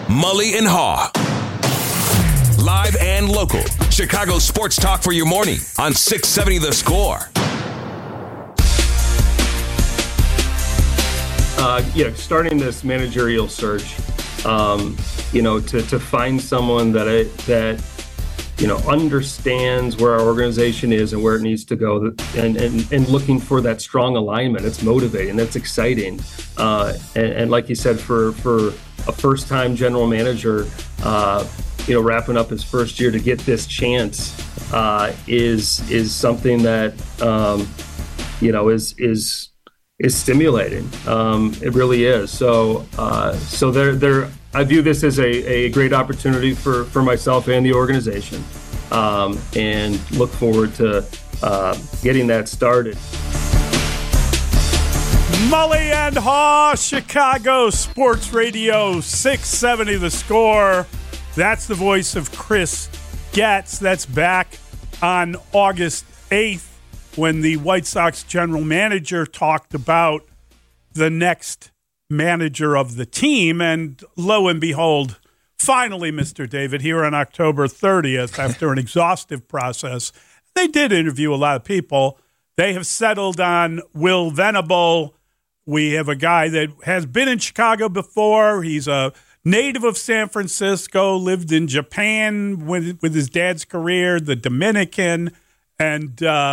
Mully and Haw. Live and local. Chicago sports talk for your morning on 670 The Score. Starting this managerial search, to find someone that understands where our organization is and where it needs to go, and looking for that strong alignment. It's motivating. That's exciting. And like you said, for a first-time general manager, wrapping up his first year to get this chance is something that is stimulating. It really is. So I view this as a great opportunity for myself and the organization, and look forward to getting that started. Mully and Haw, Chicago Sports Radio 670 The Score. That's the voice of Chris Getz. That's back on August 8th when the White Sox general manager talked about the next manager of the team. And lo and behold, finally, Mr. David, here on October 30th, after an exhaustive process, they did interview a lot of people. They have settled on Will Venable. We have a guy that has been in Chicago before. He's a native of San Francisco, lived in Japan with his dad's career, the Dominican, and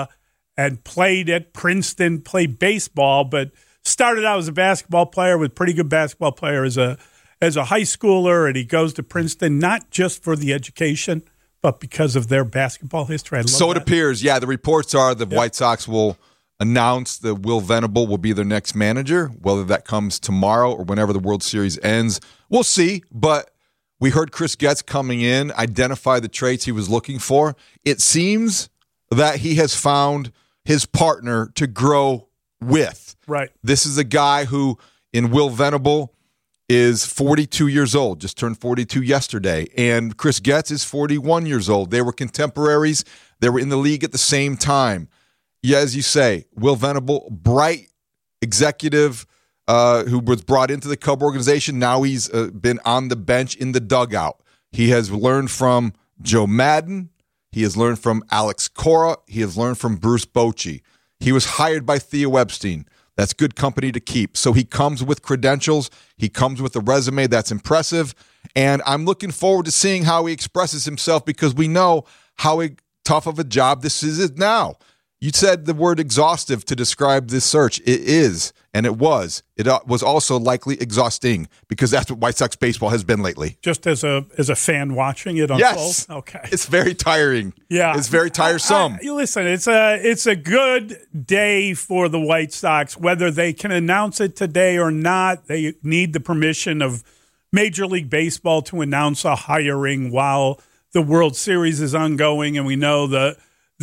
played at Princeton, played baseball, but started out as a basketball player, with pretty good basketball player as a high schooler, and he goes to Princeton not just for the education, but because of their basketball history. So it appears, the reports are the White Sox will announce that Will Venable will be their next manager. Whether that comes tomorrow or whenever the World Series ends, we'll see. But we heard Chris Getz coming in, identify the traits he was looking for. It seems that he has found his partner to grow with. Right. This is a guy who, in Will Venable, is 42 years old, just turned 42 yesterday. And Chris Getz is 41 years old. They were contemporaries. They were in the league at the same time. Yeah, as you say, Will Venable, bright executive who was brought into the Cub organization. Now he's been on the bench in the dugout. He has learned from Joe Madden. He has learned from Alex Cora. He has learned from Bruce Bochy. He was hired by Theo Epstein. That's good company to keep. So he comes with credentials. He comes with a resume that's impressive. And I'm looking forward to seeing how he expresses himself, because we know how tough of a job this is now. You said the word exhaustive to describe this search. It is, and it was. It was also likely exhausting, because that's what White Sox baseball has been lately. Just as a fan watching it unfold? Yes. Okay. It's very tiring. Yeah. It's very tiresome. Listen, it's a good day for the White Sox. Whether they can announce it today or not, they need the permission of Major League Baseball to announce a hiring while the World Series is ongoing, and we know the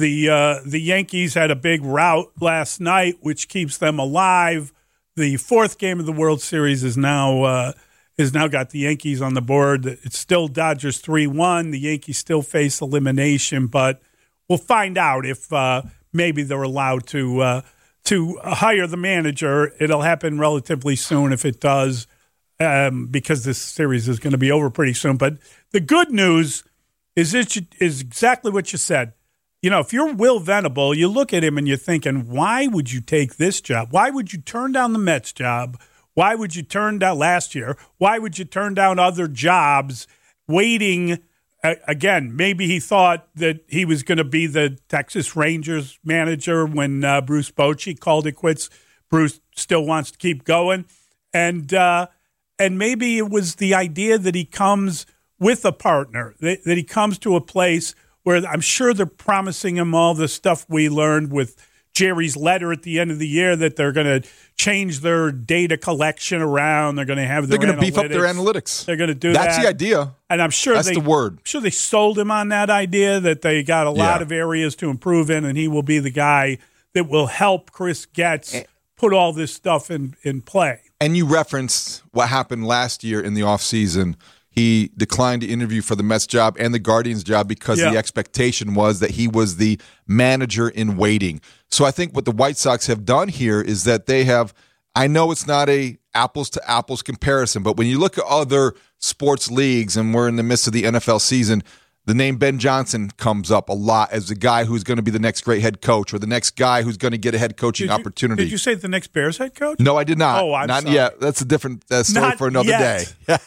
Yankees had a big rout last night, which keeps them alive. The fourth game of the World Series is now got the Yankees on the board. It's still Dodgers 3-1. The Yankees still face elimination, but we'll find out if maybe they're allowed to hire the manager. It'll happen relatively soon if it does, because this series is going to be over pretty soon. But the good news is exactly what you said. If you're Will Venable, you look at him and you're thinking, why would you take this job? Why would you turn down the Mets job? Why would you turn down last year? Why would you turn down other jobs waiting? Again, maybe he thought that he was going to be the Texas Rangers manager when Bruce Bochy called it quits. Bruce still wants to keep going. And maybe it was the idea that he comes with a partner, that he comes to a place where I'm sure they're promising him all the stuff we learned with Jerry's letter at the end of the year, that they're going to change their data collection around. They're going to have their They're going to beef up their analytics. They're going to do that. That's the idea. And I'm sure that's the word. I'm sure they sold him on that idea, that they got a lot of areas to improve in, and he will be the guy that will help Chris Getz put all this stuff in play. And you referenced what happened last year in the offseason. He declined to interview for the Mets job and the Guardians job because the expectation was that he was the manager in waiting. So I think what the White Sox have done here is that they have, I know it's not a apples to apples comparison, but when you look at other sports leagues, and we're in the midst of the NFL season, the name Ben Johnson comes up a lot as the guy who's going to be the next great head coach or the next guy who's going to get a head coaching opportunity. Did you say the next Bears head coach? No, I did not. Oh, I'm not sorry. yet. That's a different story for another day.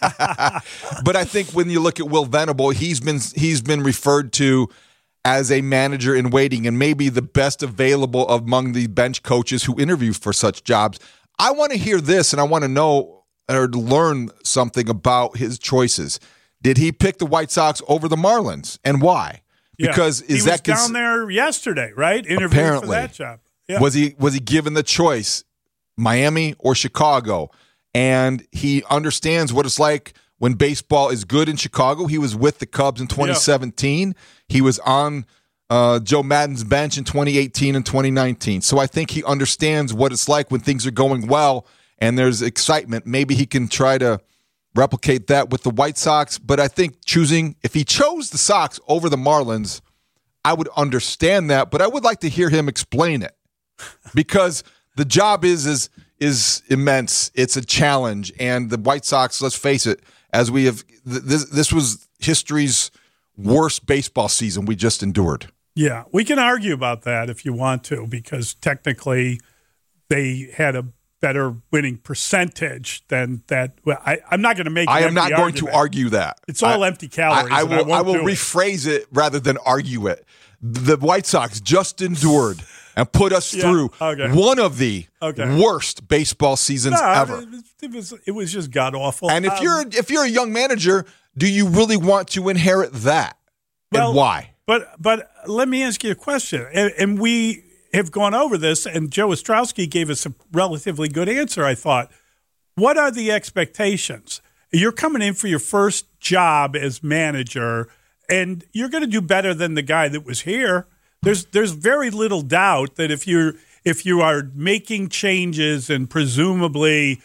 But I think when you look at Will Venable, he's been referred to as a manager in waiting and maybe the best available among the bench coaches who interview for such jobs. I want to hear this, and I want to know or learn something about his choices. Did he pick the White Sox over the Marlins, and why? Yeah. Because he was down there yesterday, right? Interviewing apparently, for that job. Yeah. Was he given the choice, Miami or Chicago? And he understands what it's like when baseball is good in Chicago. He was with the Cubs in 2017. Yeah. He was on Joe Madden's bench in 2018 and 2019. So I think he understands what it's like when things are going well and there's excitement. Maybe he can try to replicate that with the White Sox. But I think if he chose the Sox over the Marlins, I would understand that. But I would like to hear him explain it because the job is immense. It's a challenge. And the White Sox, let's face it, as we have, this was history's worst baseball season we just endured. Yeah, we can argue about that if you want to, because technically they had a better winning percentage than that. Well, I'm not going to make. I am not going argument. to argue that. It's all empty calories. I will rephrase it rather than argue it. The White Sox just endured and put us through one of the worst baseball seasons ever. It was just god awful. And if you're a young manager, do you really want to inherit that? And why? But let me ask you a question. And we have gone over this, and Joe Ostrowski gave us a relatively good answer, I thought. What are the expectations? You're coming in for your first job as manager, and you're going to do better than the guy that was here. There's very little doubt that if you are making changes and presumably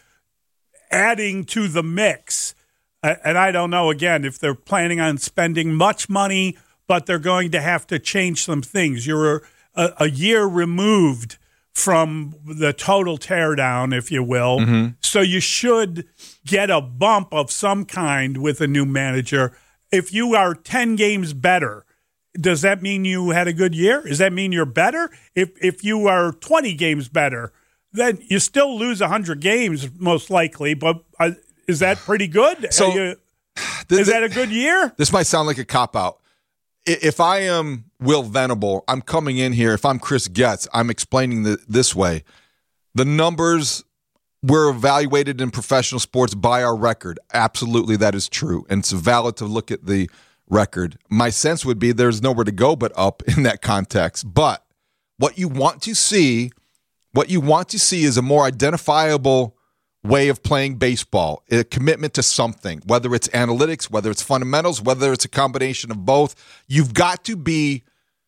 adding to the mix, and I don't know, again, if they're planning on spending much money, but they're going to have to change some things. You're a year removed from the total teardown, if you will. Mm-hmm. So you should get a bump of some kind with a new manager. If you are 10 games better, does that mean you had a good year? Does that mean you're better? If you are 20 games better, then you still lose 100 games most likely, but is that pretty good? So is that a good year? This might sound like a cop-out. If I am Will Venable, I'm coming in here. If I'm Chris Getz, I'm explaining this way. The numbers were evaluated in professional sports by our record. Absolutely, that is true. And it's valid to look at the record. My sense would be there's nowhere to go but up in that context. But what you want to see is a more identifiable way of playing baseball, a commitment to something, whether it's analytics, whether it's fundamentals, whether it's a combination of both. You've got to be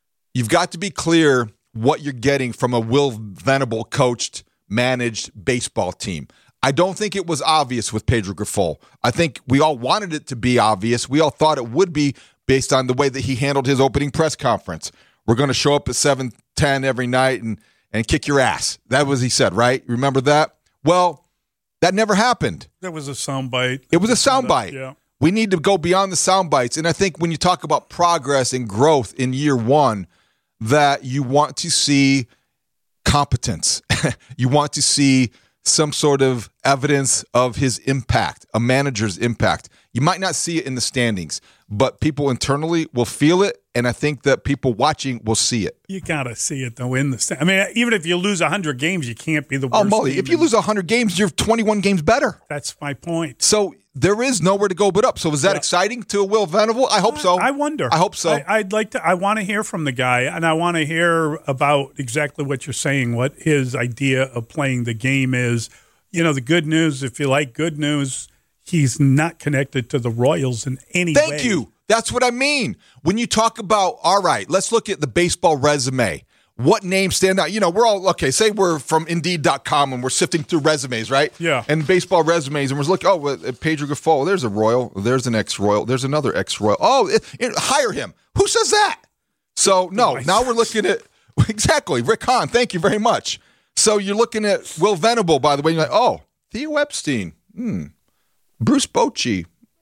clear what you're getting from a Will Venable coached, managed baseball team. I don't think it was obvious with Pedro Grifol. I think we all wanted it to be obvious. We all thought it would be based on the way that he handled his opening press conference. We're going to show up at 7:10 every night and kick your ass. That was he said, right? Remember that? Well, that never happened. That was a soundbite. It was a soundbite. Yeah. We need to go beyond the soundbites. And I think when you talk about progress and growth in year one, that you want to see competence. You want to see some sort of evidence of his impact, a manager's impact. You might not see it in the standings, but people internally will feel it, and I think that people watching will see it. You got to see it, though, in the standings. I mean, even if you lose 100 games, you can't be the worst. Oh, Mully, if you lose 100 games, you're 21 games better. That's my point. So there is nowhere to go but up. So is that exciting to Will Venable? I hope so. I wonder. I hope so. I want to hear from the guy, and I want to hear about exactly what you're saying, what his idea of playing the game is. You know, the good news, if you like good news, he's not connected to the Royals in any way. Thank you. That's what I mean. When you talk about, all right, let's look at the baseball resume. What names stand out? You know, we're all, okay, say we're from Indeed.com and we're sifting through resumes, right? Yeah. And baseball resumes, and we're looking, Pedro Grifol, there's a Royal, there's an ex-Royal, there's another ex-Royal. Oh, hire him. Who says that? So, no, now we're looking at, exactly, Rick Hahn, thank you very much. So you're looking at Will Venable, by the way, you're like, oh, Theo Epstein, Bruce Bochy,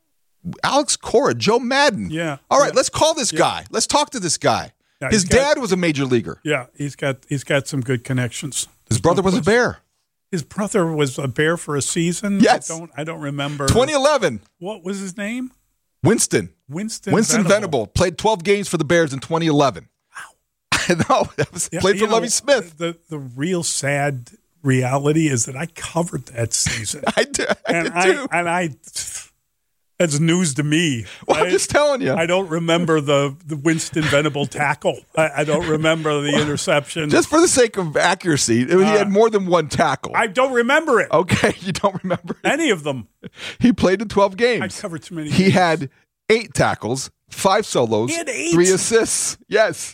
Alex Cora, Joe Madden. Yeah. All right, let's call this guy. Let's talk to this guy. Yeah, His dad was a major leaguer. Yeah, he's got some good connections. His brother was a Bear. His brother was a Bear for a season. Yes. I don't remember. 2011. What was his name? Winston Venable. Venable played 12 games for the Bears in 2011. Wow. I know. Played for Lovie Smith. The real sad reality is that I covered that season. I did too. That's news to me. Well, I'm just telling you. I don't remember the Winston Venable tackle. I don't remember the interception. Just for the sake of accuracy, he had more than one tackle. I don't remember it. Okay, you don't remember it. Any of them. He played in 12 games. I covered too many He games. had 8 tackles, 5 solos, He had 8? 3 assists. Yes.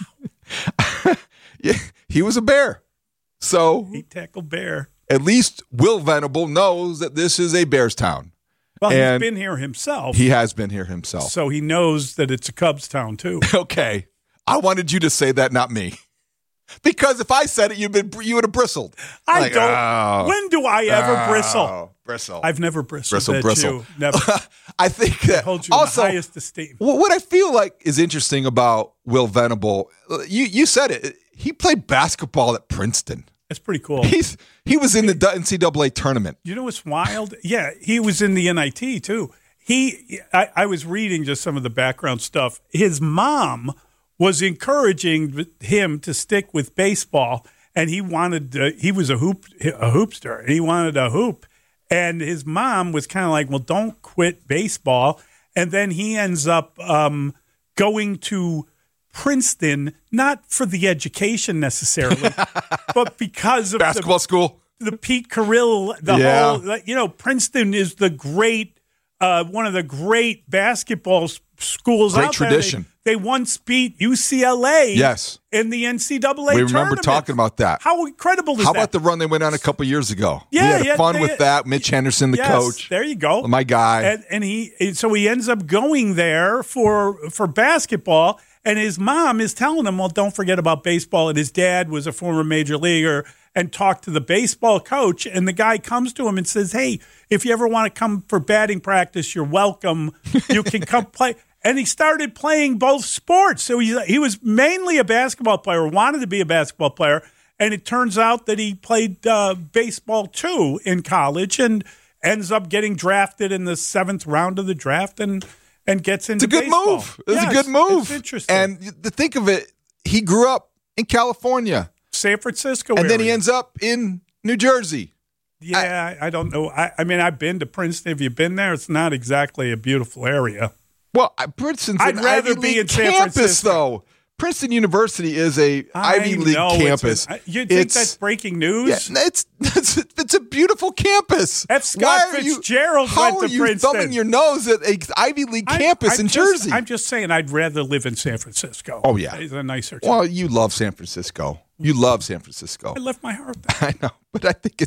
Yeah, he was a Bear. So 8-tackle Bear. at least Will Venable knows that this is a Bears town. Well, And he's been here himself. He has been here himself. So he knows that it's a Cubs town, too. Okay. I wanted you to say that, not me. Because if I said it, you would have bristled. I Like, don't. oh, When do I ever bristle? Bristle. I've never bristled. Bristle. You. Never. I think that Hold you also, in the highest esteem. what I feel like is interesting about Will Venable, you said it. He played basketball at Princeton. That's pretty cool. He was in the NCAA tournament. You know what's wild? Yeah, he was in the NIT too. I was reading just some of the background stuff. His mom was encouraging him to stick with baseball, and he was a hoopster, and he wanted a hoop. And his mom was kind of like, well, don't quit baseball. And then he ends up going to Princeton, not for the education necessarily, but because of Basketball school. the Pete Carrill, whole, Princeton is the great, one of the great basketball schools Great out tradition. there. They once beat UCLA Yes. in the NCAA We remember tournament. talking about that. How incredible is that? How about the run they went on a couple years ago? Yeah, we had fun with that. Mitch Henderson, the Yes, coach. There you go. My guy. And he ends up going there for basketball. And his mom is telling him, well, don't forget about baseball. And his dad was a former major leaguer and talked to the baseball coach. And the guy comes to him and says, hey, if you ever want to come for batting practice, you're welcome. You can come play. And he started playing both sports. So he was mainly a basketball player, wanted to be a basketball player. And it turns out that he played baseball, too, in college and ends up getting drafted in the 7th round of the draft and gets into baseball. It's a good move. It's a good move. It's interesting. And to think of it, he grew up in California. San Francisco And then he area. ends up in New Jersey. Yeah, I don't know. I mean, I've been to Princeton. Have you been there? It's not exactly a beautiful area. Well, Princeton's I'd an rather Ivy be League in San campus, Francisco. though. Princeton University is a Ivy League campus. You think that's breaking news? Yeah, it's a beautiful campus. F. Scott Fitzgerald How went are to you Princeton. thumbing your nose at an Ivy League campus in Jersey? I'm just saying I'd rather live in San Francisco. Oh, yeah. It's a nicer town. Well, you love San Francisco. You love San Francisco. I left my heart there. I know, but I think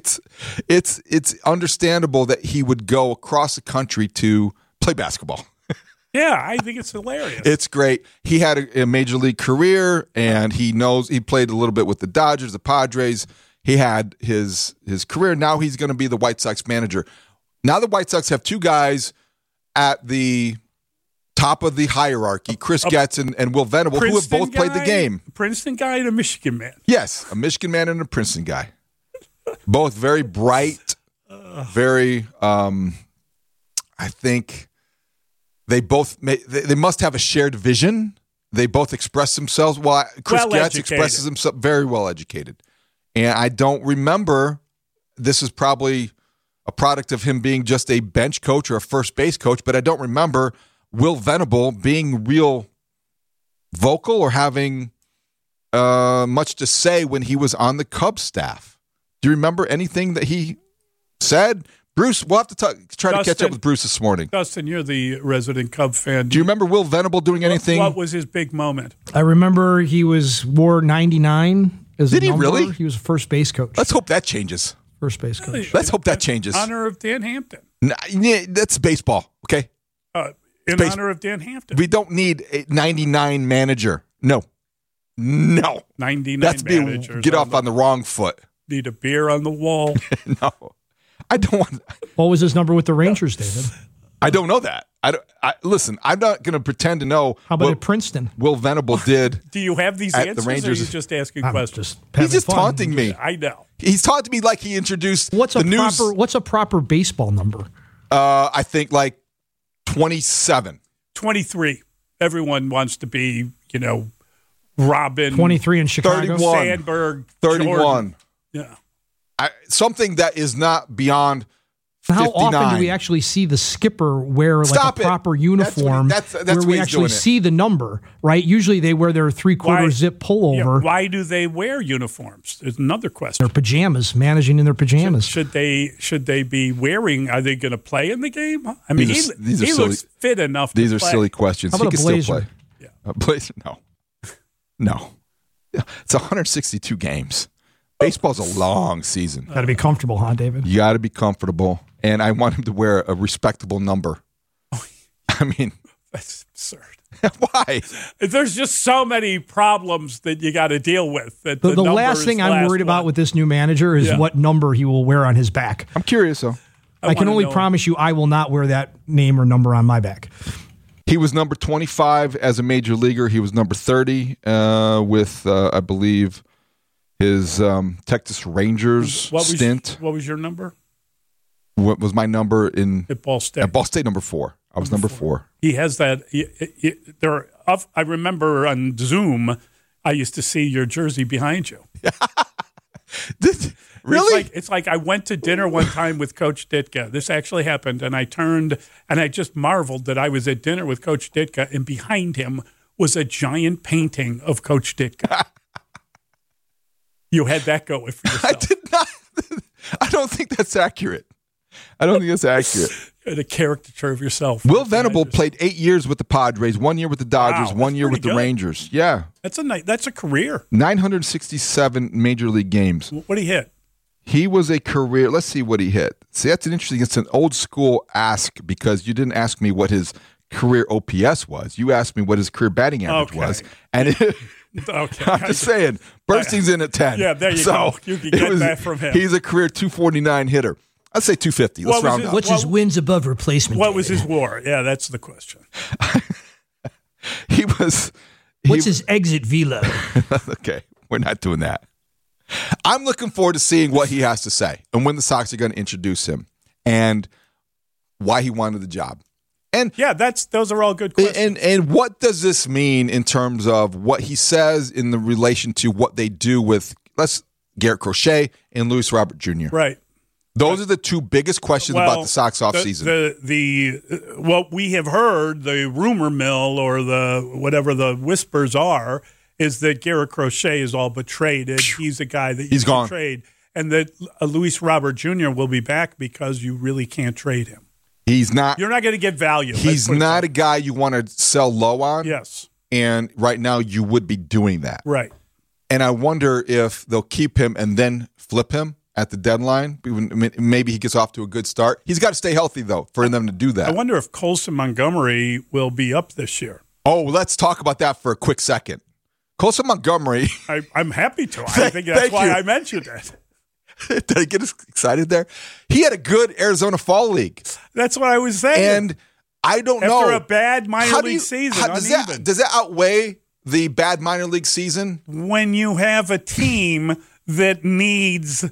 it's understandable that he would go across the country to play basketball. Yeah, I think it's hilarious. It's great. He had a major league career, and he played a little bit with the Dodgers, the Padres. He had his career. Now he's going to be the White Sox manager. Now the White Sox have 2 guys at the top of the hierarchy, Chris Getz and Will Venable, who have both played the game. Princeton guy and a Michigan man. Yes, a Michigan man and a Princeton guy. Both very bright, very, I think they must have a shared vision. They both express themselves. Well, Chris Getz expresses himself very well educated. And I don't remember, this is probably a product of him being just a bench coach or a first base coach, but I don't remember Will Venable being real vocal or having much to say when he was on the Cubs staff. Do you remember anything that he said? Bruce, we'll have to try to catch up with Bruce this morning. Dustin, you're the resident Cub fan. Do you remember Will Venable doing anything? What was his big moment? I remember he wore 99 as a Did he number. really? He was a first base coach. Let's hope that changes. First base coach. Let's hope that changes. Honor of Dan Hampton. That's baseball, okay? In honor of Dan Hampton. We don't need a 99 manager. No. 99 That's managers. get off on the wrong foot. Need a beer on the wall. No. I don't want. What was his number with the Rangers, David? I don't know that. Listen, I'm not going to pretend to know. How about at Princeton? Will Venable did. Do you have these at answers, the Rangers. or are you just asking questions? He's just taunting me. I know. He's taunting me like he introduced What's the news. What's a proper baseball number? I think like 27. 23. Everyone wants to be, Robin. 23 in Chicago. 31. Sandberg. 31. Jordan. Yeah. Something that is not beyond 59. How often do we actually see the skipper wear like a proper uniform That's where we what he's actually doing see the number, right? Usually they wear their 3/4 zip pullover. Yeah, why do they wear uniforms? There's another question. Their pajamas, managing in their pajamas. Should they be wearing? Are they going to play in the game? I mean, These are he silly. looks fit enough. These to are play. silly questions. How He about can a still blazer? play. Yeah. A blazer? No. It's 162 games. Baseball's a long season. Got to be comfortable, huh, David? You got to be comfortable, and I want him to wear a respectable number. I mean, That's absurd. why? There's just so many problems that you got to deal with. That The number last is thing the I'm last worried about one. with this new manager is what number he will wear on his back. I'm curious, though. I can wanna only know- promise you I will not wear that name or number on my back. He was number 25 as a major leaguer. He was number 30 with, I believe, his Texas Rangers stint. What was your number What was my number at Ball State? at Ball State? Number 4. I was number 4. He has that. I remember on Zoom, I used to see your jersey behind you. Really? It's like I went to dinner one time with Coach Ditka. This actually happened, and I turned and I just marveled that I was at dinner with Coach Ditka, and behind him was a giant painting of Coach Ditka. You had that going for yourself. I did not. I don't think that's accurate. The caricature of yourself. Will Venable played 8 years with the Padres, 1 year with the Dodgers, Wow, 1 year that's with the pretty good. Rangers. Yeah. That's a career. 967 major league games. What did he hit? He was a career. Let's see what he hit. See, that's an interesting. It's an old school ask because you didn't ask me what his career OPS was. You asked me what his career batting average was, and Okay. I'm just saying, Bernstein's in at 10. Yeah, there you go. You can get that from him. He's a career 249 hitter. I'd say 250. Let's What was round his- up. What's his wins above replacement? What was David? his WAR? Yeah, that's the question. He was. What's his exit velo? Okay, we're not doing that. I'm looking forward to seeing what he has to say and when the Sox are going to introduce him and why he wanted the job. And Yeah, those are all good questions. and what does this mean in terms of what he says in the relation to what they do with Garrett Crochet and Luis Robert Jr. Right. Those are the two biggest questions about the Sox offseason. The what we have heard, the rumor mill or the whatever the whispers are, is that Garrett Crochet is all but traded. He's a guy that you He's can gone. trade, and that Luis Robert Jr. will be back because you really can't trade him. He's not. You're not going to get value. He's not a guy you want to sell low on. Yes. And right now you would be doing that. Right. And I wonder if they'll keep him and then flip him at the deadline. Maybe he gets off to a good start. He's got to stay healthy, though, for them to do that. I wonder if Colson Montgomery will be up this year. Oh, let's talk about that for a quick second. Colson Montgomery. I'm happy to. I think that's Thank why you. I mentioned it. Did I get excited there? He had a good Arizona Fall League. That's what I was saying. And I don't know. After a bad minor How do league you- season, does uneven. that outweigh the bad minor league season? When you have a team that needs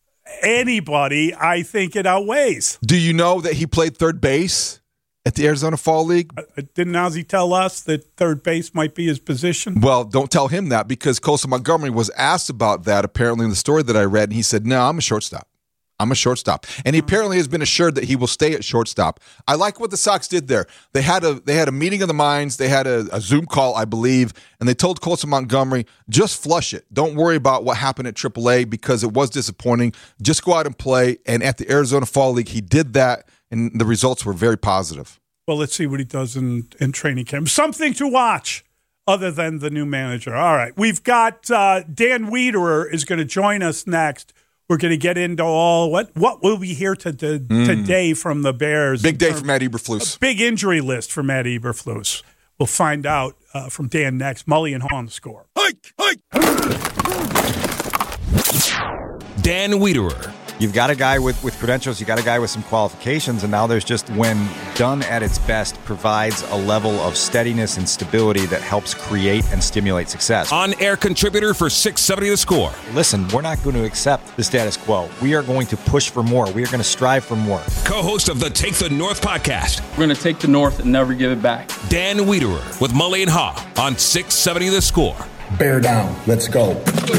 anybody, I think it outweighs. Do you know that he played third base at the Arizona Fall League? Didn't Ozzie tell us that third base might be his position? Well, don't tell him that because Colson Montgomery was asked about that apparently in the story that I read, and he said, "No, I'm a shortstop. I'm a shortstop." And he apparently has been assured that he will stay at shortstop. I like what the Sox did there. They had a meeting of the minds. They had a Zoom call, I believe, and they told Colson Montgomery, just flush it. Don't worry about what happened at AAA because it was disappointing. Just go out and play. And at the Arizona Fall League, he did that, and the results were very positive. Well, let's see what he does in training camp. Something to watch other than the new manager. All right. We've got Dan Wiederer is going to join us next. We're going to get into all what will we hear today from the Bears. Big day for Matt Eberflus. Big injury list for Matt Eberflus. We'll find out from Dan next. Mully and Haw on the Score. Dan Wiederer You've got a guy with credentials, you got a guy with some qualifications, and now there's just, when done at its best, provides a level of steadiness and stability that helps create and stimulate success. On-air contributor for 670 The Score. Listen, we're not going to accept the status quo. We are going to push for more. We are going to strive for more. Co-host of the Take the North podcast. We're going to take the North and never give it back. Dan Wiederer with Mully and Haw on 670 The Score. Bear down. Let's go.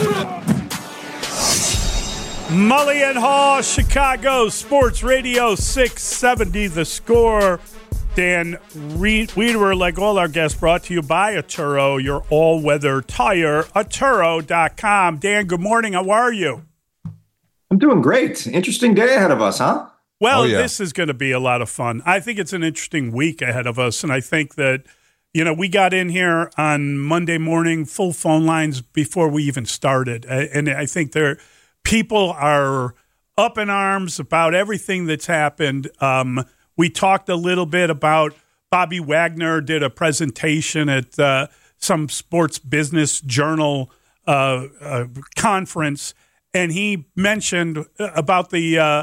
Mully and Haw, Chicago Sports Radio 670 The Score. Dan Wiederer, like all our guests, brought to you by Atturo, your all-weather tire, Atturo.com. Dan, good morning. How are you? I'm doing great. Interesting day ahead of us, huh? Well, This is going to be a lot of fun. I think it's an interesting week ahead of us, and I think that, we got in here on Monday morning, full phone lines before we even started, and I think people are up in arms about everything that's happened. We talked a little bit about Bobby Wagner did a presentation at some sports business journal conference, and he mentioned about the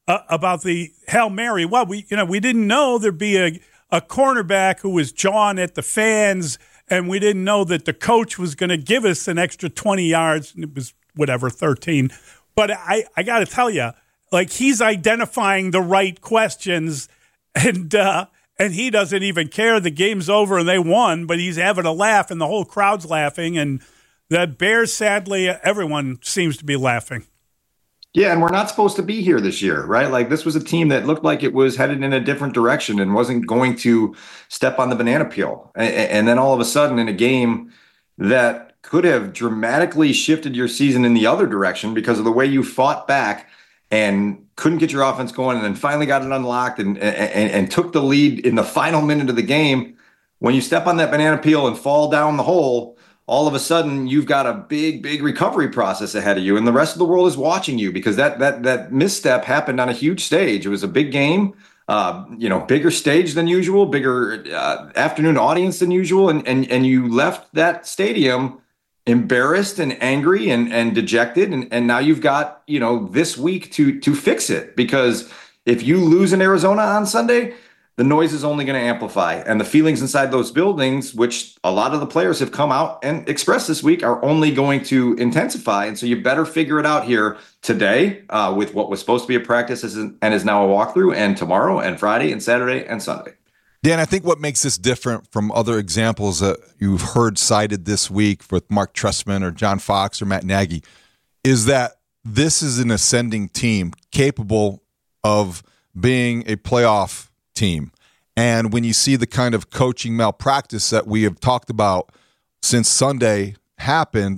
Hail Mary. Well, we didn't know there'd be a cornerback who was jawing at the fans, and we didn't know that the coach was going to give us an extra 20 yards, and it was 13. But I got to tell you, he's identifying the right questions, and he doesn't even care. The game's over and they won, but he's having a laugh, and the whole crowd's laughing. And the Bears, sadly, everyone seems to be laughing. Yeah, and we're not supposed to be here this year, right? This was a team that looked like it was headed in a different direction and wasn't going to step on the banana peel. And then all of a sudden, in a game that could have dramatically shifted your season in the other direction because of the way you fought back and couldn't get your offense going, and then finally got it unlocked and took the lead in the final minute of the game. When you step on that banana peel and fall down the hole, all of a sudden you've got a big recovery process ahead of you, and the rest of the world is watching you because that misstep happened on a huge stage. It was a big game, bigger stage than usual, bigger afternoon audience than usual, and you left that stadium embarrassed and angry and dejected, and now you've got this week to fix it, because if you lose in Arizona on Sunday, the noise is only going to amplify, and the feelings inside those buildings, which a lot of the players have come out and expressed this week, are only going to intensify. And so you better figure it out here today with what was supposed to be a practice and is now a walkthrough, and tomorrow and Friday and Saturday and Sunday. Dan, I think what makes this different from other examples that you've heard cited this week with Mark Trestman or John Fox or Matt Nagy is that this is an ascending team capable of being a playoff team. And when you see the kind of coaching malpractice that we have talked about since Sunday happened,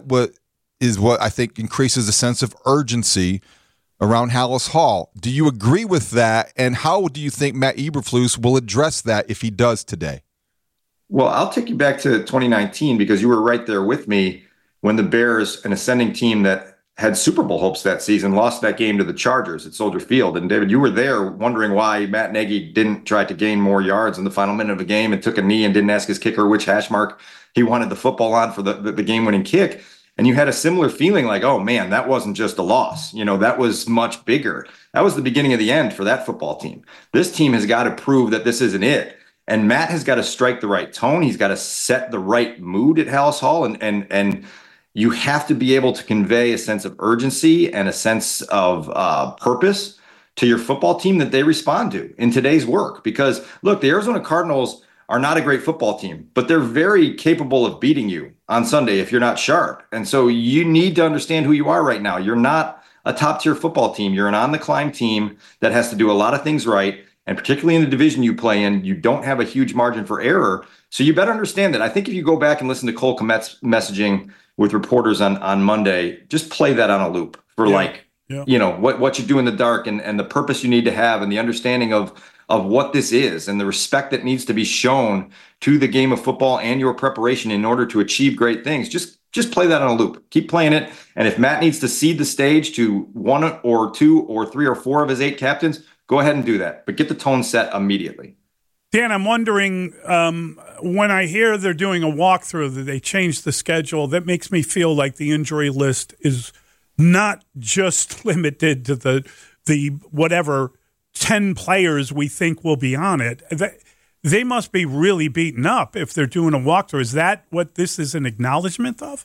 is what I think increases the sense of urgency around Halas Hall. Do you agree with that? And how do you think Matt Eberflus will address that if he does today? Well, I'll take you back to 2019 because you were right there with me when the Bears, an ascending team that had Super Bowl hopes that season, lost that game to the Chargers at Soldier Field. And David, you were there wondering why Matt Nagy didn't try to gain more yards in the final minute of a game and took a knee and didn't ask his kicker which hash mark he wanted the football on for the game-winning kick. And you had a similar feeling like, oh man, that wasn't just a loss. That was much bigger. That was the beginning of the end for that football team. This team has got to prove that this isn't it. And Matt has got to strike the right tone. He's got to set the right mood at Halas Hall. And you have to be able to convey a sense of urgency and a sense of purpose to your football team that they respond to in today's work. Because look, the Arizona Cardinals are not a great football team, but they're very capable of beating you on Sunday if you're not sharp. And so you need to understand who you are right now. You're not a top-tier football team. You're an on-the-climb team that has to do a lot of things right. And particularly in the division you play in, you don't have a huge margin for error. So you better understand that. I think if you go back and listen to Cole Kmet's messaging with reporters on Monday, just play that on a loop for what you do in the dark and the purpose you need to have and the understanding of what this is and the respect that needs to be shown to the game of football and your preparation in order to achieve great things. Just play that on a loop. Keep playing it. And if Matt needs to cede the stage to 1 or 2 or 3 or 4 of his 8 captains, go ahead and do that. But get the tone set immediately. Dan, I'm wondering, when I hear they're doing a walkthrough, that they changed the schedule, that makes me feel like the injury list is not just limited to the whatever 10 players we think will be on it. They must be really beaten up if they're doing a walkthrough. Is that what this is an acknowledgement of?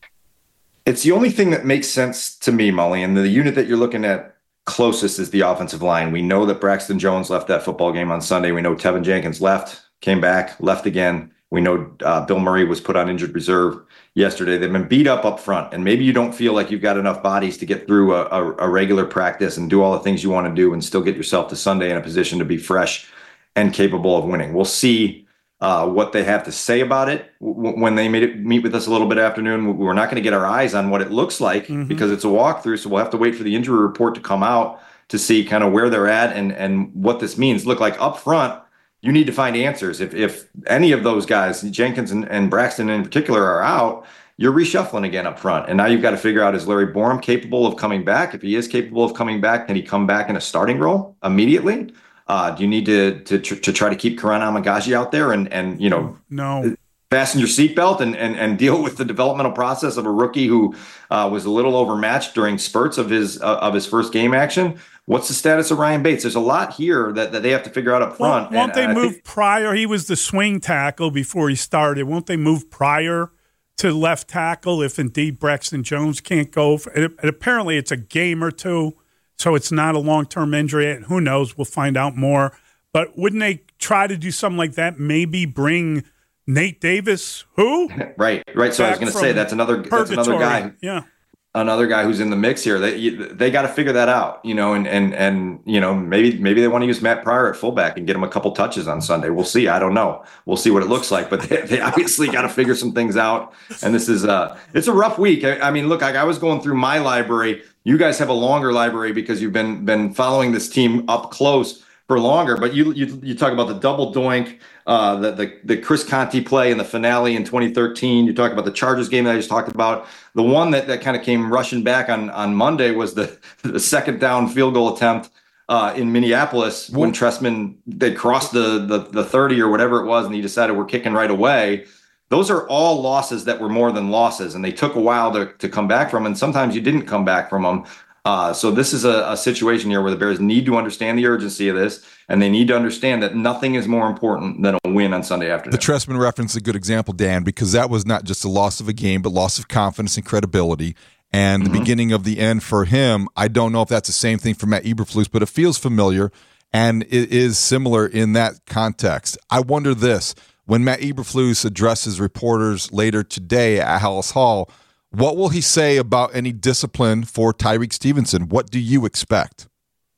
It's the only thing that makes sense to me, Mully. And the unit that you're looking at closest is the offensive line. We know that Braxton Jones left that football game on Sunday. We know Tevin Jenkins left, came back, left again. We know Bill Murray was put on injured reserve yesterday. They've been beat up front, and maybe you don't feel like you've got enough bodies to get through a regular practice and do all the things you want to do and still get yourself to Sunday in a position to be fresh and capable of winning. We'll see what they have to say about it when they meet with us a little bit afternoon. We're not going to get our eyes on what it looks like because it's a walkthrough, so we'll have to wait for the injury report to come out to see kind of where they're at and what this means. Look, like up front, you need to find answers. If any of those guys, Jenkins and Braxton in particular, are out, you're reshuffling again up front. And now you've got to figure out, is Larry Borom capable of coming back? If he is capable of coming back, can he come back in a starting role immediately? Do you need to try to keep Karan Amagaji out there and no, fasten your seatbelt and deal with the developmental process of a rookie who was a little overmatched during spurts of his first game action? What's the status of Ryan Bates? There's a lot here that they have to figure out up front. Won't they move Pryor? He was the swing tackle before he started. Won't they move Pryor to left tackle if indeed Braxton Jones can't go? And apparently it's a game or two, so it's not a long-term injury. And who knows? We'll find out more. But wouldn't they try to do something like that? Maybe bring Nate Davis, who? Right. So I was going to say that's another guy. Yeah. Another guy who's in the mix here. They got to figure that out, and maybe they want to use Matt Pryor at fullback and get him a couple touches on Sunday. We'll see. I don't know. We'll see what it looks like, but they obviously got to figure some things out. And this is it's a rough week. I mean, look, I was going through my library. You guys have a longer library because you've been following this team up close for longer. But you talk about the double doink, the Chris Conte play in the finale in 2013. You talk about the Chargers game that I just talked about. The one that kind of came rushing back on Monday was the second down field goal attempt in Minneapolis when Trestman, they crossed the 30 or whatever it was, and he decided we're kicking right away. Those are all losses that were more than losses, and they took a while to come back from, and sometimes you didn't come back from them. So this is a situation here where the Bears need to understand the urgency of this, and they need to understand that nothing is more important than a win on Sunday afternoon. The Trestman reference is a good example, Dan, because that was not just a loss of a game, but loss of confidence and credibility. And the beginning of the end for him, I don't know if that's the same thing for Matt Eberflus, but it feels familiar, and it is similar in that context. I wonder this, when Matt Eberflus addresses reporters later today at Hallis Hall, what will he say about any discipline for Tyrique Stevenson? What do you expect?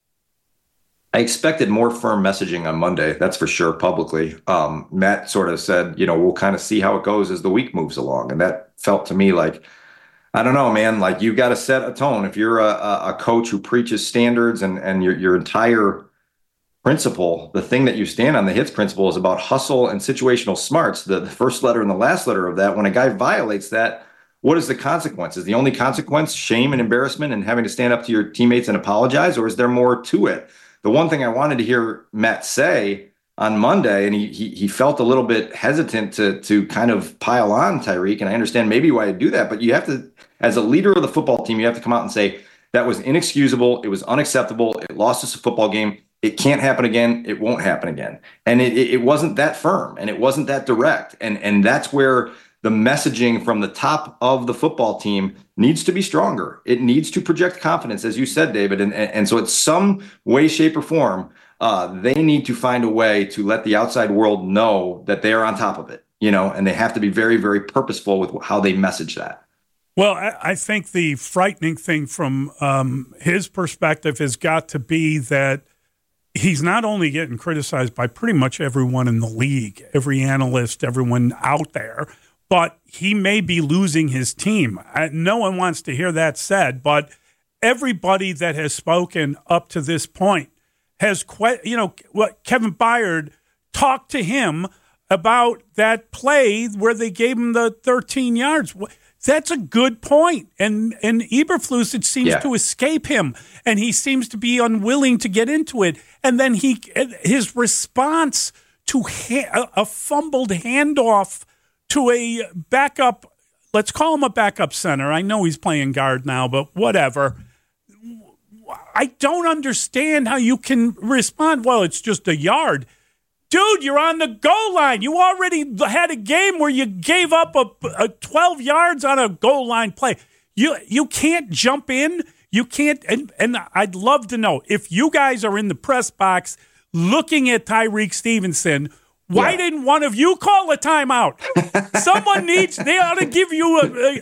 I expected more firm messaging on Monday, that's for sure, publicly. Matt sort of said, we'll kind of see how it goes as the week moves along. And that felt to me like, I don't know, man, like you've got to set a tone. If you're a coach who preaches standards and your entire principle, the thing that you stand on, the HITS principle, is about hustle and situational smarts. The first letter and the last letter of that, when a guy violates that, what is the consequence? Is the only consequence shame and embarrassment and having to stand up to your teammates and apologize, or is there more to it? The one thing I wanted to hear Matt say on Monday, and he felt a little bit hesitant to kind of pile on Tyrique, and I understand maybe why he'd do that, but you have to, as a leader of the football team, you have to come out and say, that was inexcusable, it was unacceptable, it lost us a football game, it can't happen again, it won't happen again. And it wasn't that firm, and it wasn't that direct, and that's where the messaging from the top of the football team needs to be stronger. It needs to project confidence, as you said, David. And so it's some way, shape, or form, they need to find a way to let the outside world know that they are on top of it, and they have to be very, very purposeful with how they message that. Well, I think the frightening thing from his perspective has got to be that he's not only getting criticized by pretty much everyone in the league, every analyst, everyone out there, but he may be losing his team. No one wants to hear that said, but everybody that has spoken up to this point has, Kevin Byard talked to him about that play where they gave him the 13 yards. That's a good point. And Eberflus, it seems to escape him, and he seems to be unwilling to get into it. And then his response to a fumbled handoff to a backup let's call him a backup center. I know he's playing guard now, but whatever. I don't understand how you can respond, well, it's just a yard. Dude, you're on the goal line. You already had a game where you gave up a 12 yards on a goal line play. You can't jump in. You can't, and I'd love to know, if you guys are in the press box looking at Tyreek Stevenson, why didn't one of you call a timeout? Someone they ought to give you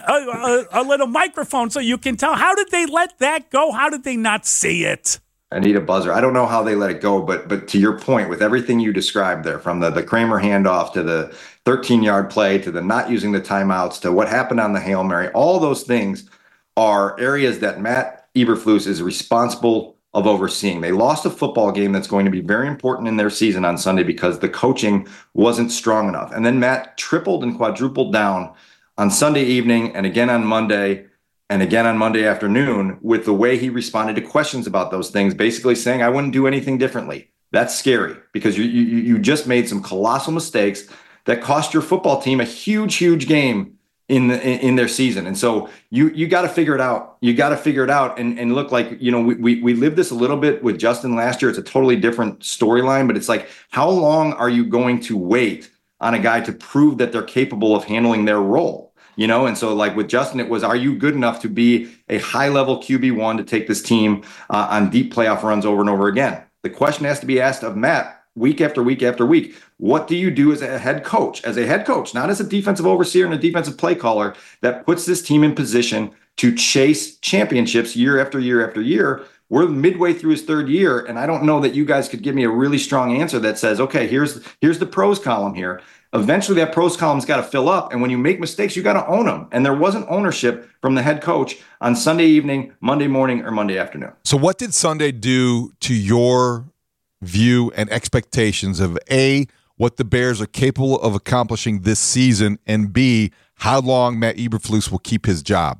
a little microphone so you can tell. How did they let that go? How did they not see it? I need a buzzer. I don't know how they let it go, but to your point, with everything you described there, from the Kramer handoff to the 13-yard play to the not using the timeouts to what happened on the Hail Mary, all those things are areas that Matt Eberflus is responsible of overseeing. They lost a football game that's going to be very important in their season on Sunday because the coaching wasn't strong enough. And then Matt tripled and quadrupled down on Sunday evening and again on Monday and again on Monday afternoon with the way he responded to questions about those things, basically saying, I wouldn't do anything differently. That's scary because you just made some colossal mistakes that cost your football team a huge, huge game in their season. And so you got to figure it out. You got to figure it out and look like, we lived this a little bit with Justin last year. It's a totally different storyline, but it's like, how long are you going to wait on a guy to prove that they're capable of handling their role? And so like with Justin, it was, are you good enough to be a high level QB1 to take this team on deep playoff runs over and over again? The question has to be asked of Matt week after week after week. What do you do as a head coach? As a head coach, not as a defensive overseer and a defensive play caller that puts this team in position to chase championships year after year after year. We're midway through his third year, and I don't know that you guys could give me a really strong answer that says, okay, here's the pros column here. Eventually that pros column's got to fill up, and when you make mistakes, you got to own them. And there wasn't ownership from the head coach on Sunday evening, Monday morning, or Monday afternoon. So what did Sunday do to your view and expectations of A, what the Bears are capable of accomplishing this season, and B, how long Matt Eberflus will keep his job?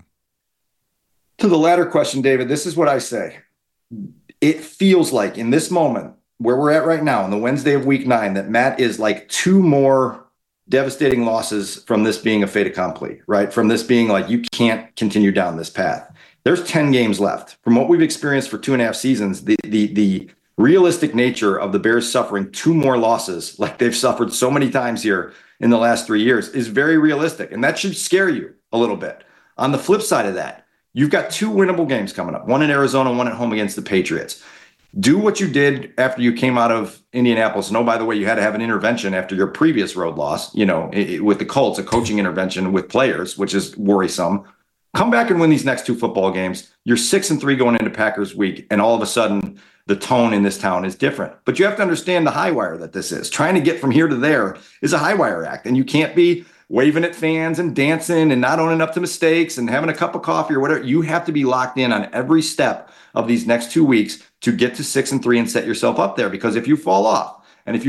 To the latter question, David, this is what I say. It feels like in this moment where we're at right now, on the Wednesday of week 9, that Matt is like 2 more devastating losses from this being a fait accompli, right? From this being like, you can't continue down this path. There's 10 games left. From what we've experienced for 2.5 seasons, the realistic nature of the Bears suffering 2 more losses, like they've suffered so many times here in the last 3 years, is very realistic. And that should scare you a little bit. On the flip side of that, you've got 2 winnable games coming up, one in Arizona, one at home against the Patriots. Do what you did after you came out of Indianapolis. And oh, by the way, you had to have an intervention after your previous road loss, with the Colts, a coaching intervention with players, which is worrisome. Come back and win these next 2 football games. You're 6-3 going into Packers week, and all of a sudden the tone in this town is different. But you have to understand the high wire that this is. Trying to get from here to there is a high wire act, and you can't be waving at fans and dancing and not owning up to mistakes and having a cup of coffee or whatever. You have to be locked in on every step of these next 2 weeks to get to 6-3 and set yourself up there. Because if you fall off,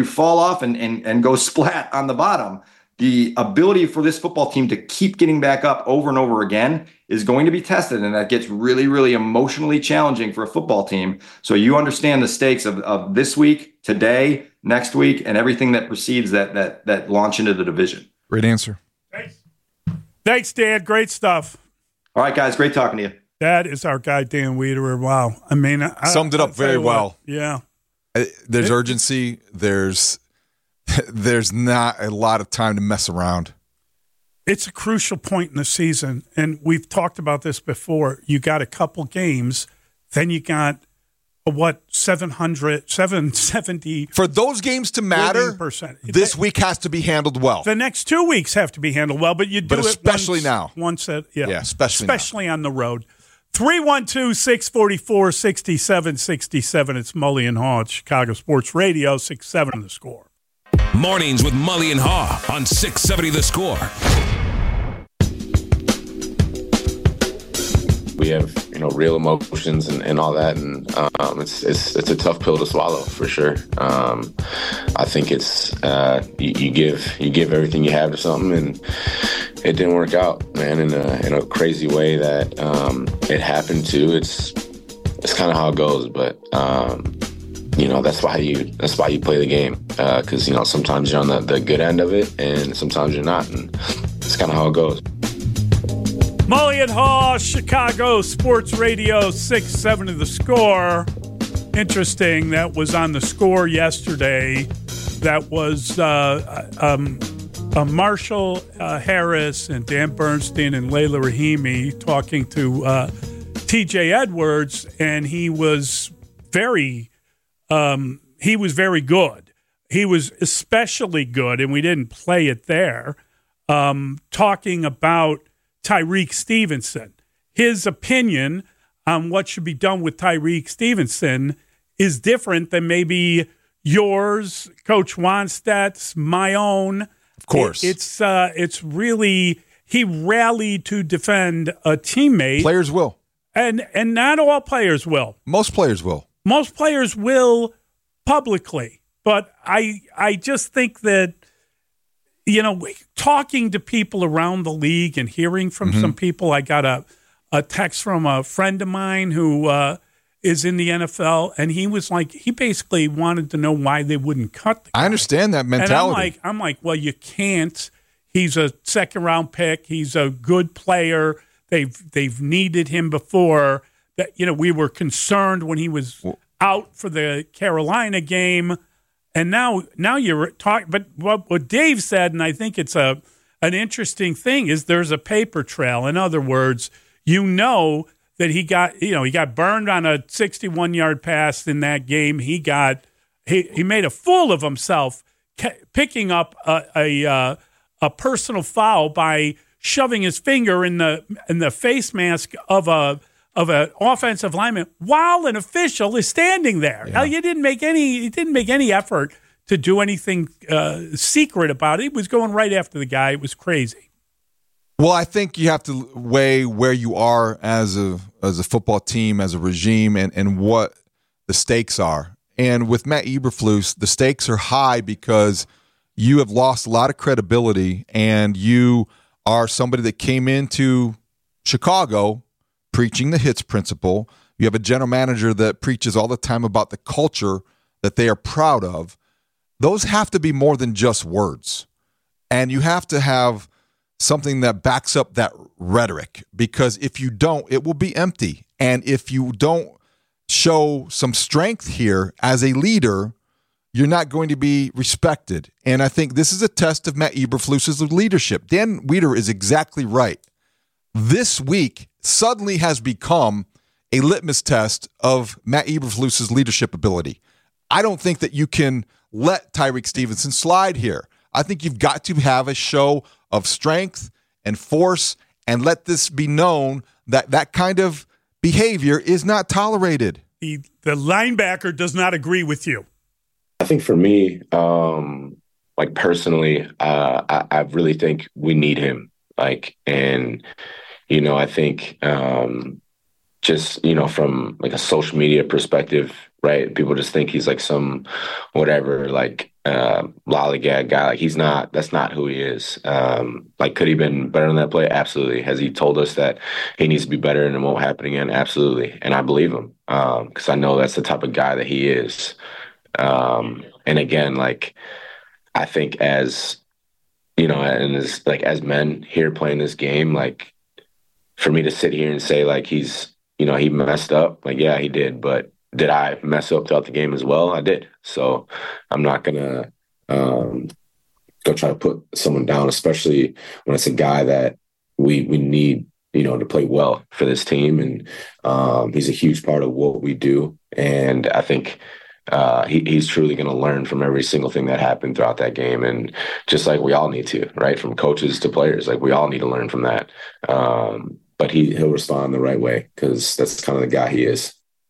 and go splat on the bottom, the ability for this football team to keep getting back up over and over again is going to be tested. And that gets really, really emotionally challenging for a football team. So you understand the stakes of this week, today, next week, and everything that precedes that launch into the division. Great answer. Thanks, Dan. Great stuff. All right, guys. Great talking to you. That is our guy, Dan Wiederer. Wow. I mean, summed it up very well. Yeah. There's urgency. There's not a lot of time to mess around. It's a crucial point in the season, and we've talked about this before. You got a couple games, then you got 770 for those games to matter. This week has to be handled well. The next 2 weeks have to be handled well, but especially now. Especially on the road. 312-644-6767. It's Mully and Haw at Chicago Sports Radio, 670 The Score. Mornings with Mully and Haw on 670 The Score. We have, real emotions and all that, and it's a tough pill to swallow for sure. I think it's you give everything you have to something, and it didn't work out, man, in a crazy way that it happened to. It's kind of how it goes, but that's why you play the game, because sometimes you're on the good end of it, and sometimes you're not, and it's kind of how it goes. Mully and Haw, Chicago Sports Radio 670 The Score. Interesting, that was on The Score yesterday. That was Marshall Harris and Dan Bernstein and Layla Rahimi talking to T.J. Edwards, and he was very good. He was especially good, and we didn't play it there, talking about Tyrique Stevenson. His opinion on what should be done with Tyrique Stevenson is different than maybe yours, Coach Wannstedt's, my own. Of course. It's really, he rallied to defend a teammate. Players will. And not all players will. Most players will. Most players will publicly. But I just think that, you know, talking to people around the league and hearing from some people, I got a text from a friend of mine who is in the NFL, and he was like, he basically wanted to know why they wouldn't cut the guy. I understand that mentality. And I'm like, well, you can't. He's a second-round pick. He's a good player. They've needed him before. That, you know, we were concerned when he was out for the Carolina game. And now you're talking, but what Dave said, and I think it's an interesting thing, is there's a paper trail. In other words, you know that he got burned on a 61-yard pass in that game. He made a fool of himself, picking up a personal foul by shoving his finger in the face mask of an offensive lineman while an official is standing there. Yeah. He didn't make any effort to do anything secret about it. He was going right after the guy. It was crazy. Well, I think you have to weigh where you are as a football team, as a regime, and what the stakes are. And with Matt Eberflus, the stakes are high because you have lost a lot of credibility, and you are somebody that came into Chicago preaching the hits principle. You have a general manager that preaches all the time about the culture that they are proud of. Those have to be more than just words. And you have to have something that backs up that rhetoric, because if you don't, it will be empty. And if you don't show some strength here as a leader, you're not going to be respected. And I think this is a test of Matt Eberflus's leadership. Dan Wiederer is exactly right. This week suddenly has become a litmus test of Matt Eberflus's leadership ability. I don't think that you can let Tyrique Stevenson slide here. I think you've got to have a show of strength and force and let this be known that that kind of behavior is not tolerated. The linebacker does not agree with you. I think for me, like personally, I really think we need him. And I think just, from like a social media perspective, right? People just think he's like some whatever, lollygag guy. Like he's not, that's not who he is. Could he have been better on that play? Absolutely. Has he told us that he needs to be better and it won't happen again? Absolutely. And I believe him because I know that's the type of guy that he is. And again, I think as, and as men here playing this game, for me to sit here and say he's, he messed up, yeah, he did. But did I mess up throughout the game as well? I did. So I'm not going to go try to put someone down, especially when it's a guy that we need, to play well for this team. And he's a huge part of what we do. And I think he's truly going to learn from every single thing that happened throughout that game. And just like we all need to, right? From coaches to players, we all need to learn from that. But he'll respond the right way because that's kind of the guy he is.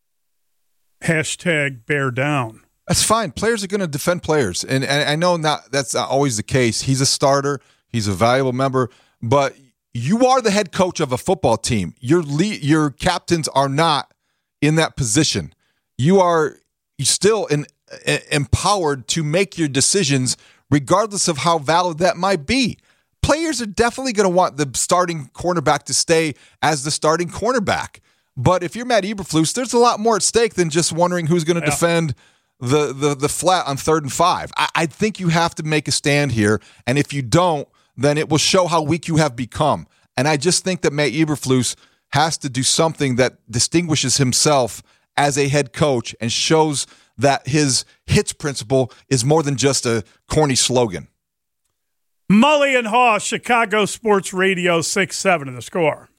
#bear down. That's fine. Players are going to defend players. And I know that's not always the case. He's a starter. He's a valuable member. But you are the head coach of a football team. Your captains are not in that position. You're still empowered to make your decisions regardless of how valid that might be. Players are definitely going to want the starting cornerback to stay as the starting cornerback. But if you're Matt Eberflus, there's a lot more at stake than just wondering who's going to defend the flat on 3rd and 5. I think you have to make a stand here, and if you don't, then it will show how weak you have become. And I just think that Matt Eberflus has to do something that distinguishes himself as a head coach and shows that his hits principle is more than just a corny slogan. Mully and Haw, Chicago Sports Radio 6-7 of The Score.